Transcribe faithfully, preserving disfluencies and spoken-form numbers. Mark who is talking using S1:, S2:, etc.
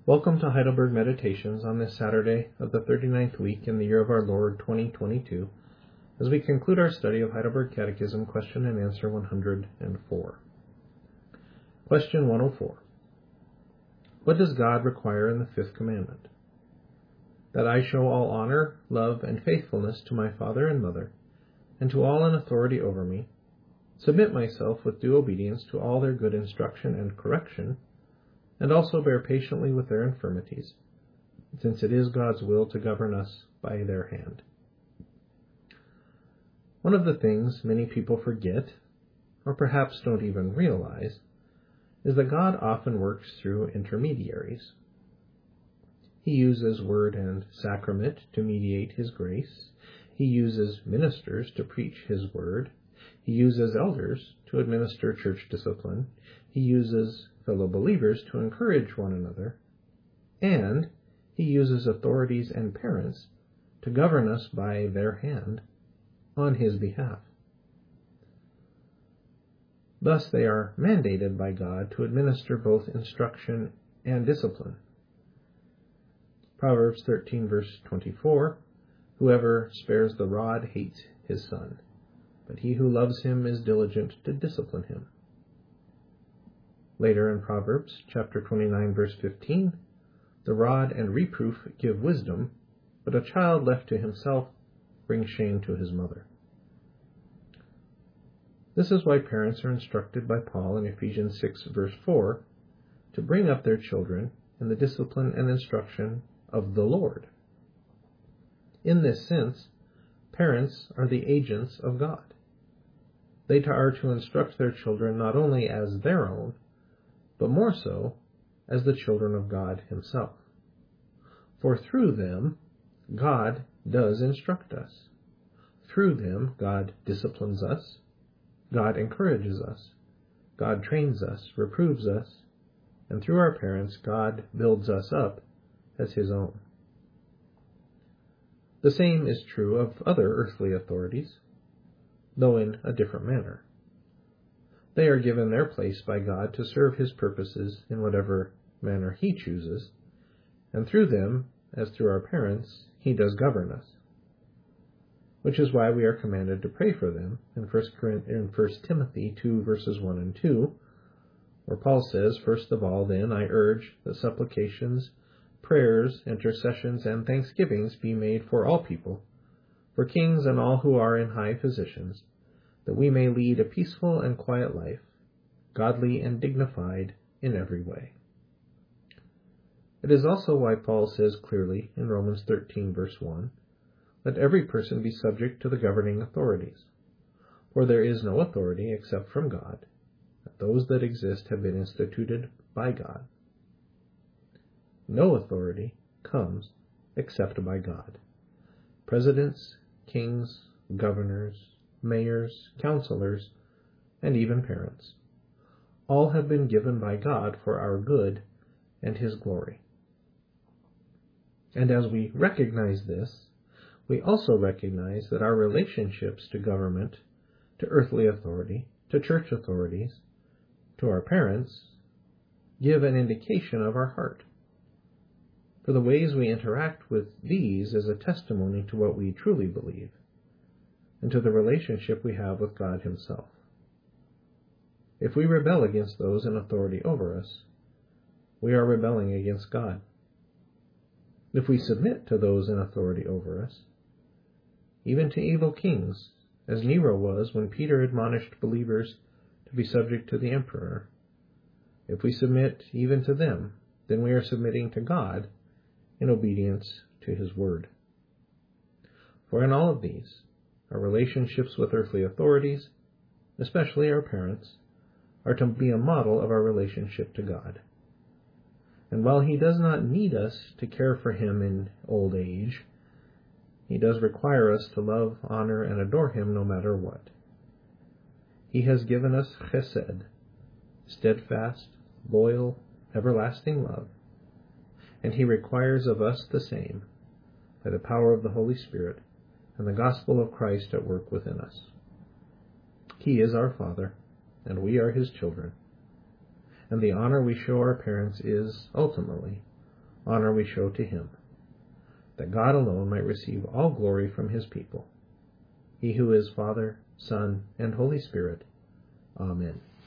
S1: Welcome to Heidelberg Meditations on this Saturday of the thirty-ninth week in the year of our Lord twenty twenty-two, as we conclude our study of Heidelberg Catechism, question and answer one hundred four. Question one oh four. What does God require in the fifth commandment? That I show all honor, love, and faithfulness to my father and mother, and to all in authority over me, submit myself with due obedience to all their good instruction and correction, and also bear patiently with their infirmities, since it is God's will to govern us by their hand. One of the things many people forget, or perhaps don't even realize, is that God often works through intermediaries. He uses word and sacrament to mediate his grace. He uses ministers to preach his word. He uses elders to administer church discipline. He uses fellow believers to encourage one another. And he uses authorities and parents to govern us by their hand on his behalf. Thus they are mandated by God to administer both instruction and discipline. Proverbs thirteen verse twenty-four, whoever spares the rod hates his son, but he who loves him is diligent to discipline him. Later in Proverbs chapter twenty-nine verse fifteen, the rod and reproof give wisdom, but a child left to himself brings shame to his mother. This is why parents are instructed by Paul in Ephesians six verse four to bring up their children in the discipline and instruction of the Lord. In this sense, parents are the agents of God. They are to instruct their children not only as their own, but more so as the children of God himself. For through them, God does instruct us. Through them, God disciplines us. God encourages us. God trains us, reproves us, and through our parents, God builds us up as his own. The same is true of other earthly authorities, though in a different manner. They are given their place by God to serve his purposes in whatever manner he chooses, and through them, as through our parents, he does govern us. Which is why we are commanded to pray for them in First Timothy two verses one and two, where Paul says, First of all, then, I urge that supplications, prayers, intercessions, and thanksgivings be made for all people, for kings and all who are in high positions, that we may lead a peaceful and quiet life, godly and dignified in every way. It is also why Paul says clearly in Romans thirteen verse one, let every person be subject to the governing authorities, for there is no authority except from God, and those that exist have been instituted by God. No authority comes except by God. Presidents, kings, governors, mayors, counselors, and even parents, all have been given by God for our good and his glory. And as we recognize this, we also recognize that our relationships to government, to earthly authority, to church authorities, to our parents, give an indication of our heart. For the ways we interact with these is a testimony to what we truly believe, and to the relationship we have with God himself. If we rebel against those in authority over us, we are rebelling against God. If we submit to those in authority over us, even to evil kings, as Nero was when Peter admonished believers to be subject to the emperor, if we submit even to them, then we are submitting to God in obedience to his word. For in all of these, our relationships with earthly authorities, especially our parents, are to be a model of our relationship to God. And while he does not need us to care for him in old age, he does require us to love, honor, and adore him no matter what. He has given us chesed, steadfast, loyal, everlasting love, and he requires of us the same by the power of the Holy Spirit and the gospel of Christ at work within us. He is our Father, and we are his children, and the honor we show our parents is, ultimately, honor we show to him, that God alone might receive all glory from his people. He who is Father, Son, and Holy Spirit. Amen.